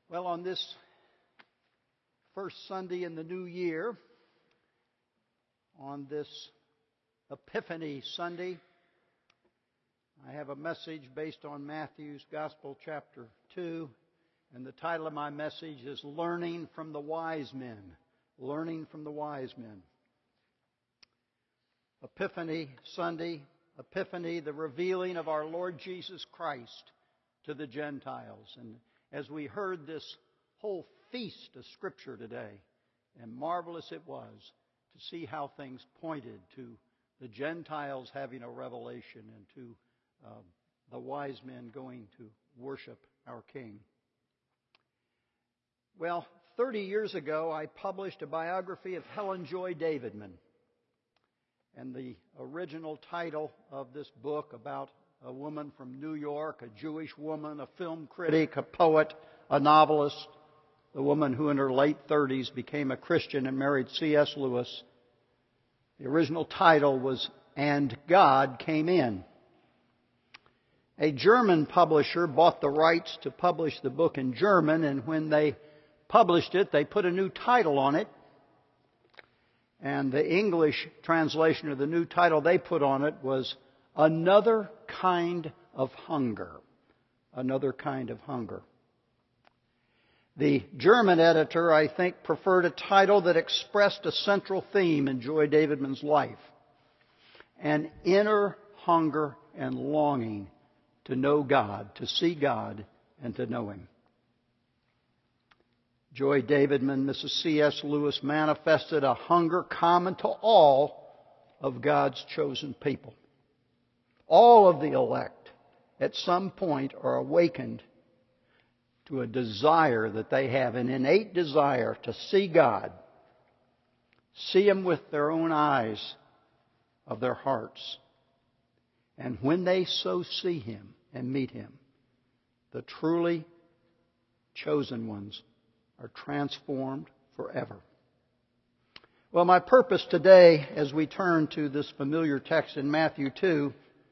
Well, on this first Sunday in the new year, on this Epiphany Sunday, I have a message based on Matthew's Gospel, chapter 2, and the title of my message is Learning from the Wise Men. Learning from the Wise Men. Epiphany Sunday, Epiphany, the revealing of our Lord Jesus Christ to the Gentiles. And as we heard this whole feast of Scripture today, and marvelous it was to see how things pointed to the Gentiles having a revelation and to the wise men going to worship our King. Well, 30 years ago, I published a biography of Helen Joy Davidman. And the original title of this book, about a woman from New York, a Jewish woman, a film critic, a poet, a novelist, the woman who in her late 30s became a Christian and married C.S. Lewis. The original title was And God Came In. A German publisher bought the rights to publish the book in German, and when they published it, they put a new title on it. And the English translation of the new title they put on it was Another Kind of Hunger. Another Kind of Hunger. The German editor, I think, preferred a title that expressed a central theme in Joy Davidman's life. An inner hunger and longing to know God, to see God, and to know Him. Joy Davidman, Mrs. C.S. Lewis, manifested a hunger common to all of God's chosen people. All of the elect, at some point, are awakened to a desire that they have, an innate desire to see God, see Him with their own eyes of their hearts. And when they so see Him and meet Him, the truly chosen ones are transformed forever. Well, my purpose today, as we turn to this familiar text in Matthew 2,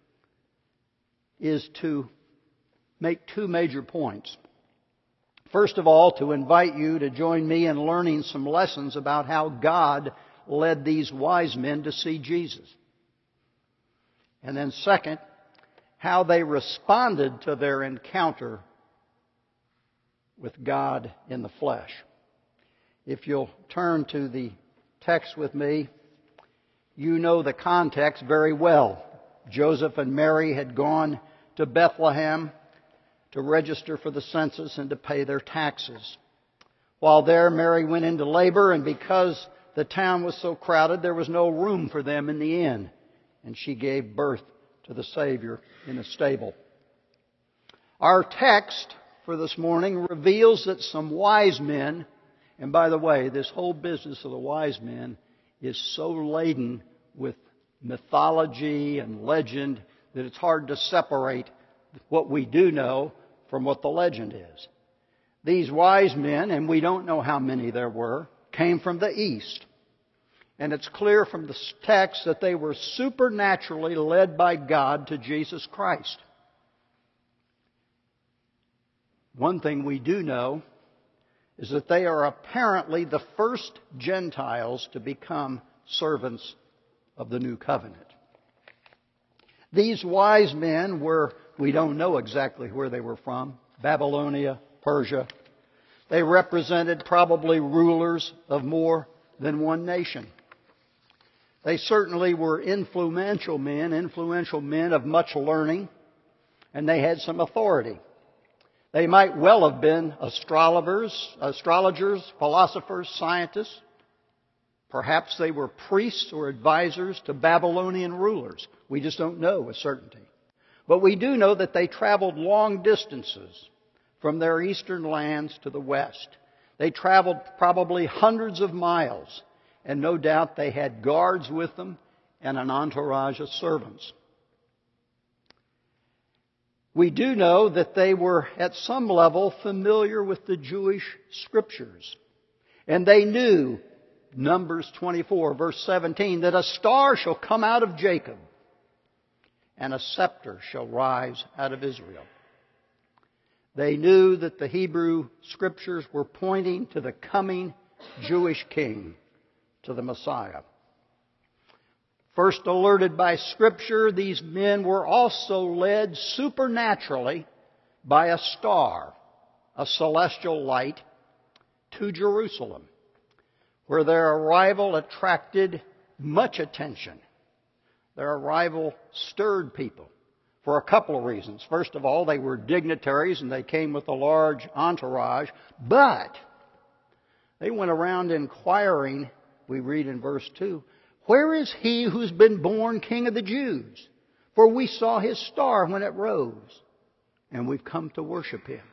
is to make two major points. First of all, to invite you to join me in learning some lessons about how God led these wise men to see Jesus. And then second, how they responded to their encounter with God in the flesh. If you'll turn to the text with me, you know the context very well. Joseph and Mary had gone to Bethlehem to register for the census and to pay their taxes. While there, Mary went into labor, and because the town was so crowded, there was no room for them in the inn, and she gave birth to the Savior in a stable. Our text for this morning reveals that some wise men, and by the way, this whole business of the wise men is so laden with mythology and legend that it's hard to separate what we do know from what the legend is. These wise men, and we don't know how many there were, came from the east. And it's clear from the text that they were supernaturally led by God to Jesus Christ. One thing we do know is that they are apparently the first Gentiles to become servants of the new covenant. These wise men were, we don't know exactly where they were from, Babylonia, Persia. They represented probably rulers of more than one nation. They certainly were influential men of much learning, and they had some authority. They might well have been astrologers, philosophers, scientists. Perhaps they were priests or advisors to Babylonian rulers. We just don't know with certainty. But we do know that they traveled long distances from their eastern lands to the west. They traveled probably hundreds of miles, and no doubt they had guards with them and an entourage of servants. We do know that they were at some level familiar with the Jewish Scriptures. And they knew, Numbers 24, verse 17, that a star shall come out of Jacob and a scepter shall rise out of Israel. They knew that the Hebrew Scriptures were pointing to the coming Jewish king, to the Messiah. First alerted by Scripture, these men were also led supernaturally by a star, a celestial light, to Jerusalem, where their arrival attracted much attention. Their arrival stirred people for a couple of reasons. First of all, they were dignitaries and they came with a large entourage, but they went around inquiring, we read in verse 2, "Where is he who's been born King of the Jews? For we saw his star when it rose, and we've come to worship him."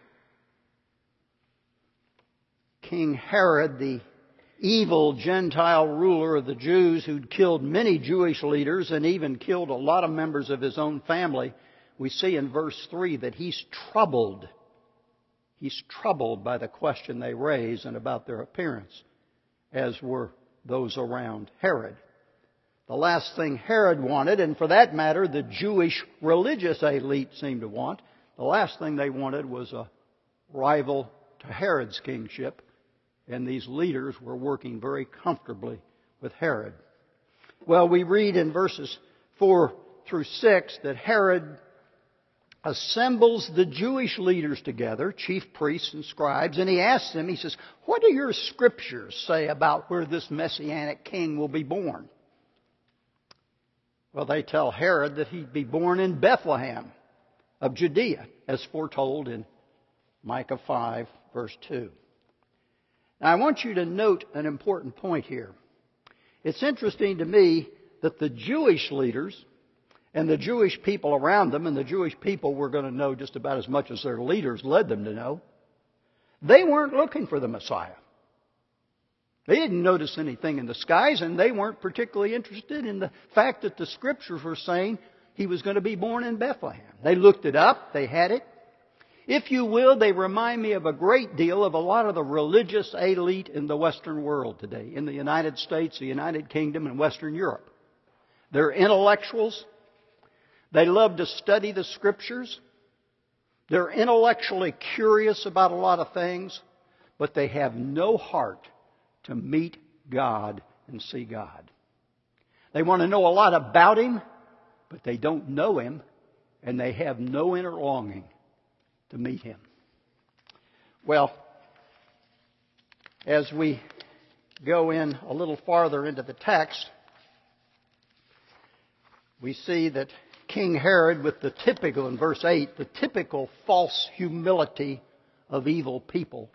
King Herod, the evil Gentile ruler of the Jews who'd killed many Jewish leaders and even killed a lot of members of his own family, we see in verse 3 that he's troubled. He's troubled by the question they raise and about their appearance, as were those around Herod. The last thing Herod wanted, and for that matter the Jewish religious elite seemed to want, the last thing they wanted was a rival to Herod's kingship. And these leaders were working very comfortably with Herod. Well, we read in verses 4 through 6 that Herod assembles the Jewish leaders together, chief priests and scribes, and he asks them, he says, "What do your Scriptures say about where this Messianic king will be born?" Well, they tell Herod that he'd be born in Bethlehem of Judea, as foretold in Micah 5, verse 2. Now, I want you to note an important point here. It's interesting to me that the Jewish leaders and the Jewish people around them, and the Jewish people were going to know just about as much as their leaders led them to know, they weren't looking for the Messiah. They didn't notice anything in the skies, and they weren't particularly interested in the fact that the Scriptures were saying he was going to be born in Bethlehem. They looked it up. They had it. If you will, they remind me of a great deal of a lot of the religious elite in the Western world today, in the United States, the United Kingdom, and Western Europe. They're intellectuals. They love to study the Scriptures. They're intellectually curious about a lot of things, but they have no heart to meet God and see God. They want to know a lot about Him, but they don't know Him, and they have no inner longing to meet Him. Well, as we go in a little farther into the text, we see that King Herod, with the typical, in verse 8, the typical false humility of evil people.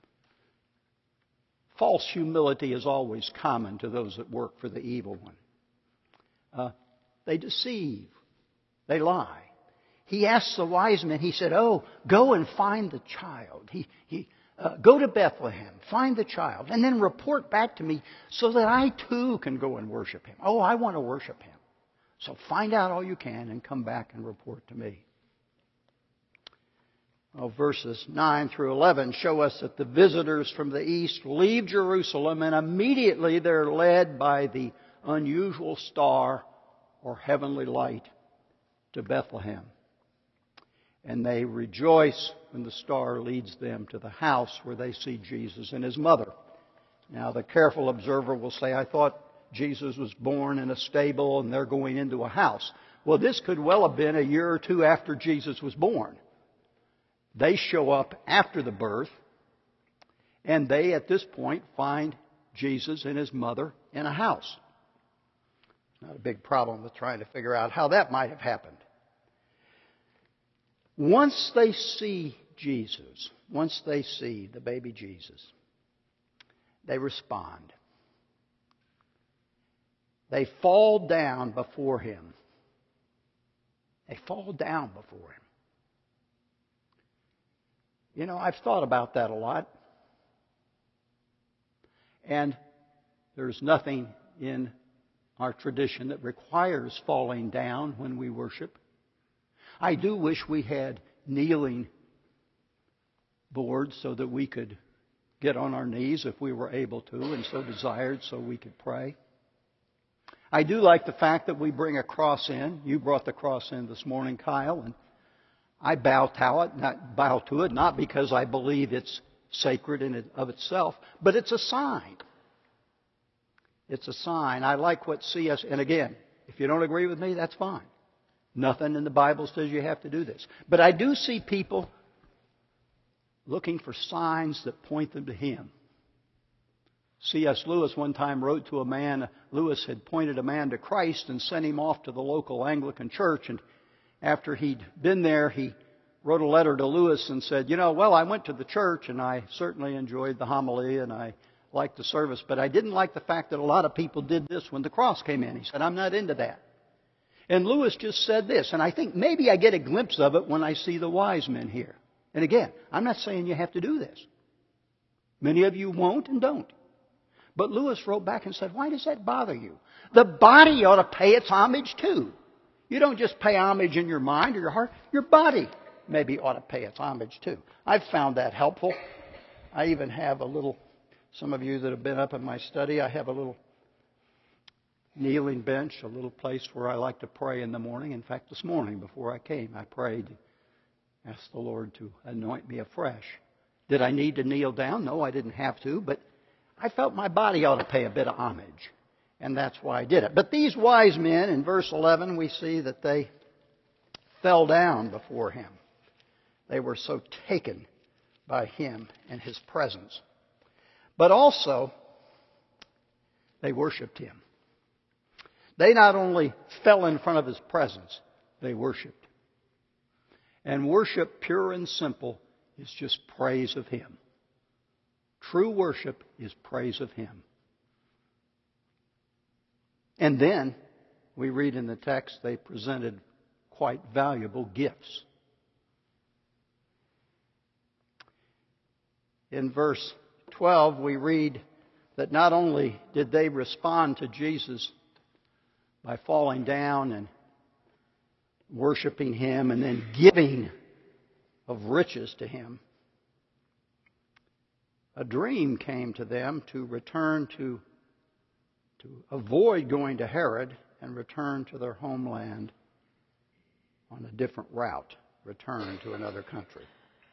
False humility is always common to those that work for the evil one. They deceive. They lie. He asked the wise men, he said, "Oh, go and find the child. Go to Bethlehem, find the child, and then report back to me so that I too can go and worship him. Oh, I want to worship him. So find out all you can and come back and report to me." Well, verses 9 through 11 show us that the visitors from the east leave Jerusalem, and immediately they're led by the unusual star or heavenly light to Bethlehem. And they rejoice when the star leads them to the house where they see Jesus and His mother. Now, the careful observer will say, "I thought Jesus was born in a stable and they're going into a house." Well, this could well have been a year or two after Jesus was born. They show up after the birth, and they, at this point, find Jesus and His mother in a house. Not a big problem with trying to figure out how that might have happened. Once they see Jesus, once they see the baby Jesus, they respond. They fall down before Him. They fall down before Him. You know, I've thought about that a lot. And there's nothing in our tradition that requires falling down when we worship. I do wish we had kneeling boards so that we could get on our knees if we were able to and so desired so we could pray. I do like the fact that we bring a cross in. You brought the cross in this morning, Kyle, and I bow to it, not because I believe it's sacred in and of itself, but it's a sign. It's a sign. I like what C.S. And again, if you don't agree with me, that's fine. Nothing in the Bible says you have to do this. But I do see people looking for signs that point them to Him. C.S. Lewis one time wrote to a man. Lewis had pointed a man to Christ and sent him off to the local Anglican church. And after he'd been there, he wrote a letter to Lewis and said, I went to the church and I certainly enjoyed the homily and I liked the service, but I didn't like the fact that a lot of people did this when the cross came in. He said, I'm not into that. And Lewis just said this, and I think maybe I get a glimpse of it when I see the wise men here. And again, I'm not saying you have to do this. Many of you won't and don't. But Lewis wrote back and said, why does that bother you? The body ought to pay its homage too. You don't just pay homage in your mind or your heart. Your body maybe ought to pay its homage too. I've found that helpful. I even have a little, some of you that have been up in my study, I have a little kneeling bench, a little place where I like to pray in the morning. In fact, this morning before I came, I prayed, asked the Lord to anoint me afresh. Did I need to kneel down? No, I didn't have to, but I felt my body ought to pay a bit of homage, and that's why I did it. But these wise men, in verse 11, we see that they fell down before Him. They were so taken by Him and His presence. But also, they worshiped Him. They not only fell in front of His presence, they worshiped. And worship, pure and simple, is just praise of Him. True worship is praise of Him. And then, we read in the text, they presented quite valuable gifts. In verse 12, we read that not only did they respond to Jesus by falling down and worshiping Him and then giving of riches to Him, a dream came to them to return to avoid going to Herod and return to their homeland on a different route, return to another country.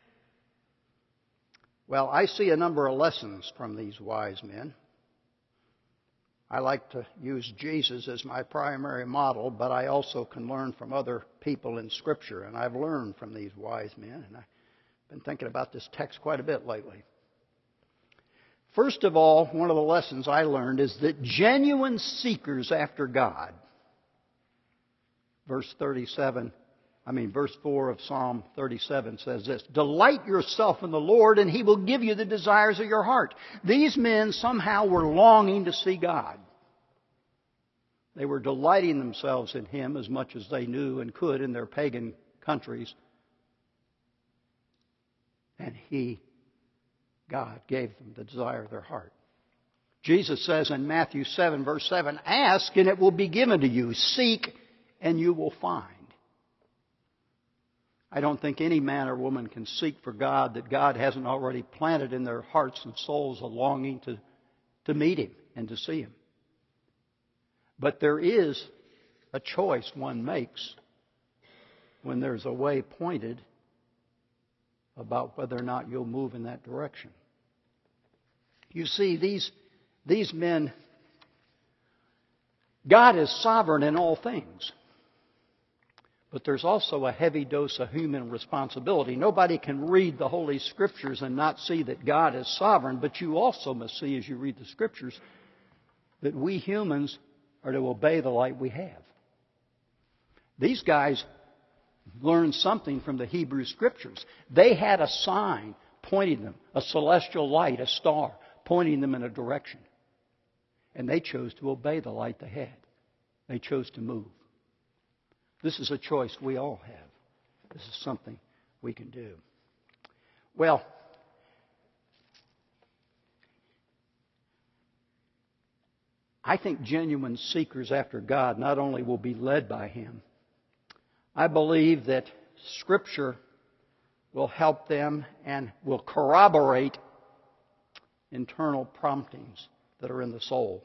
Well, I see a number of lessons from these wise men. I like to use Jesus as my primary model, but I also can learn from other people in Scripture, and I've learned from these wise men, and I've been thinking about this text quite a bit lately. First of all, one of the lessons I learned is that genuine seekers after God, verse 4 of Psalm 37 says this, delight yourself in the Lord and He will give you the desires of your heart. These men somehow were longing to see God. They were delighting themselves in Him as much as they knew and could in their pagan countries. And God gave them the desire of their heart. Jesus says in Matthew 7, verse 7, ask and it will be given to you. Seek and you will find. I don't think any man or woman can seek for God that God hasn't already planted in their hearts and souls a longing to meet Him and to see Him. But there is a choice one makes when there's a way pointed about whether or not you'll move in that direction. You see, these men, God is sovereign in all things. But there's also a heavy dose of human responsibility. Nobody can read the Holy Scriptures and not see that God is sovereign, but you also must see as you read the Scriptures that we humans are to obey the light we have. These guys learned something from the Hebrew Scriptures. They had a sign pointing them, a celestial light, a star, pointing them in a direction. And they chose to obey the light they had. They chose to move. This is a choice we all have. This is something we can do. Well, I think genuine seekers after God not only will be led by Him, I believe that Scripture will help them and will corroborate internal promptings that are in the soul.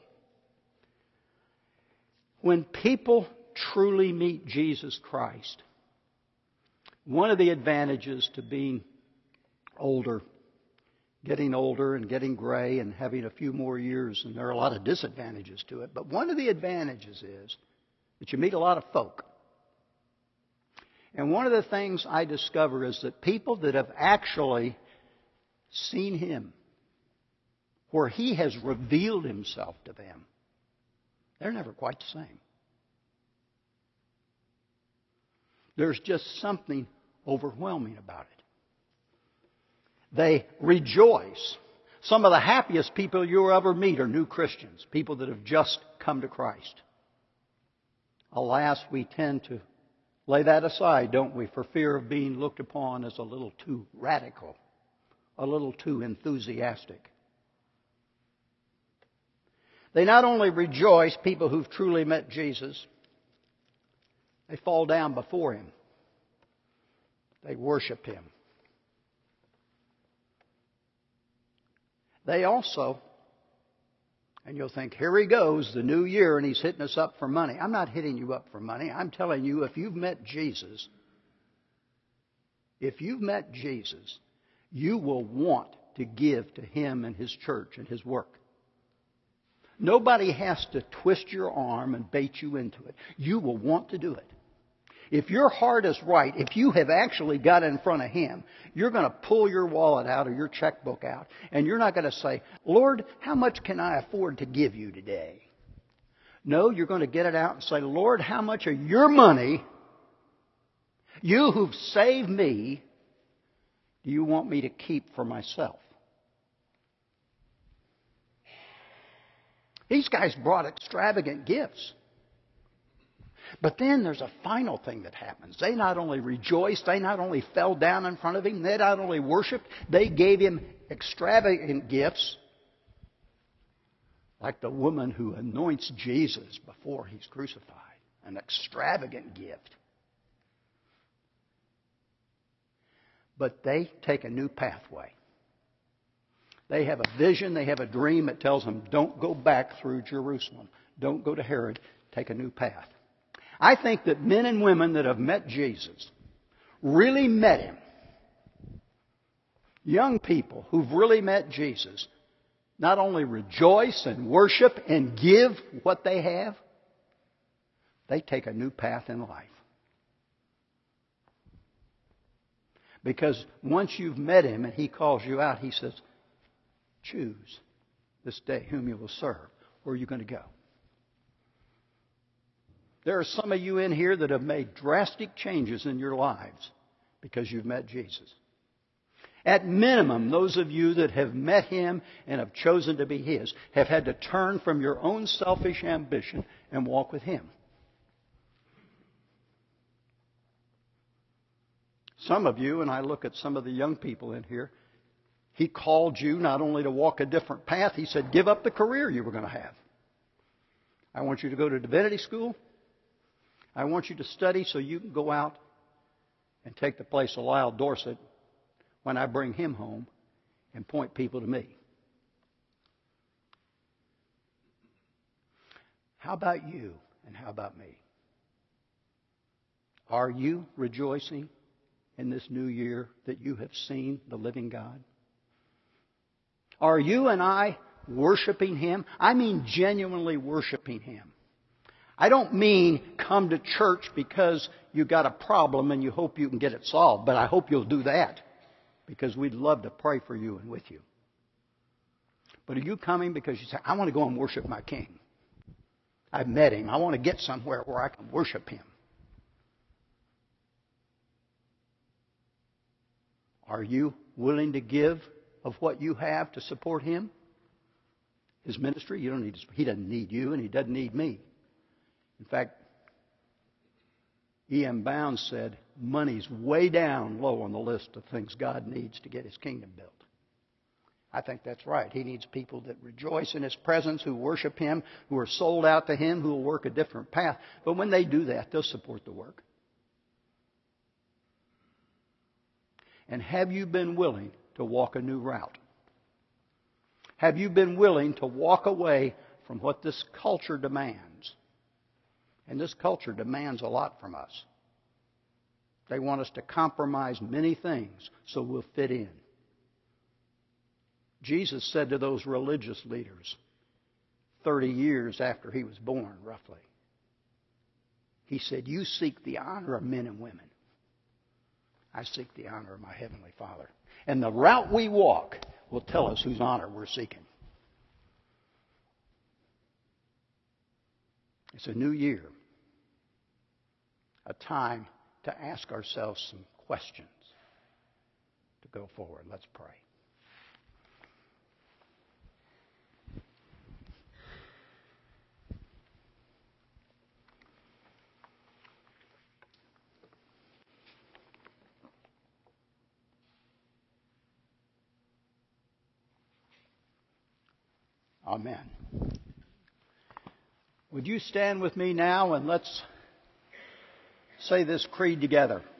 When people truly meet Jesus Christ, One of the advantages to being older, getting older and getting gray and having a few more years, and there are a lot of disadvantages to it, but one of the advantages is that you meet a lot of folk. And one of the things I discover is that people that have actually seen Him, where He has revealed Himself to them, they're never quite the same. There's just something overwhelming about it. They rejoice. Some of the happiest people you'll ever meet are new Christians, people that have just come to Christ. Alas, we tend to lay that aside, don't we, for fear of being looked upon as a little too radical, a little too enthusiastic. They not only rejoice, people who've truly met Jesus, they fall down before Him. They worship Him. They also, and you'll think, here he goes, the new year, and he's hitting us up for money. I'm not hitting you up for money. I'm telling you, if you've met Jesus, you will want to give to Him and His church and His work. Nobody has to twist your arm and bait you into it. You will want to do it. If your heart is right, if you have actually got in front of Him, you're going to pull your wallet out or your checkbook out, and you're not going to say, Lord, how much can I afford to give you today? No, you're going to get it out and say, Lord, how much of your money, you who've saved me, do you want me to keep for myself? These guys brought extravagant gifts. But then there's a final thing that happens. They not only rejoiced, they not only fell down in front of Him, they not only worshiped, they gave Him extravagant gifts, like the woman who anoints Jesus before He's crucified. An extravagant gift. But they take a new pathway. They have a vision, they have a dream that tells them, don't go back through Jerusalem. Don't go to Herod. Take a new path. I think that men and women that have met Jesus, really met Him, young people who've really met Jesus, not only rejoice and worship and give what they have, they take a new path in life. Because once you've met Him and He calls you out, He says, choose this day whom you will serve. Where are you going to go? There are some of you in here that have made drastic changes in your lives because you've met Jesus. At minimum, those of you that have met Him and have chosen to be His have had to turn from your own selfish ambition and walk with Him. Some of you, and I look at some of the young people in here, He called you not only to walk a different path, He said, give up the career you were going to have. I want you to go to divinity school. I want you to study so you can go out and take the place of Lyle Dorset when I bring him home and point people to me. How about you and how about me? Are you rejoicing in this new year that you have seen the living God? Are you and I worshiping Him? I mean genuinely worshiping Him. I don't mean come to church because you got a problem and you hope you can get it solved, but I hope you'll do that because we'd love to pray for you and with you. But are you coming because you say, I want to go and worship my King. I've met Him. I want to get somewhere where I can worship Him. Are you willing to give of what you have to support Him? His ministry? He doesn't need you and He doesn't need me. In fact, E.M. Bounds said, money's way down low on the list of things God needs to get His kingdom built. I think that's right. He needs people that rejoice in His presence, who worship Him, who are sold out to Him, who will work a different path. But when they do that, they'll support the work. And have you been willing to walk a new route? Have you been willing to walk away from what this culture demands? And this culture demands a lot from us. They want us to compromise many things so we'll fit in. Jesus said to those religious leaders 30 years after he was born, roughly, he said, "You seek the honor of men and women. I seek the honor of my Heavenly Father. And the route we walk will tell us whose honor we're seeking." It's a new year, a time to ask ourselves some questions to go forward. Let's pray. Amen. Would you stand with me now and let's say this creed together?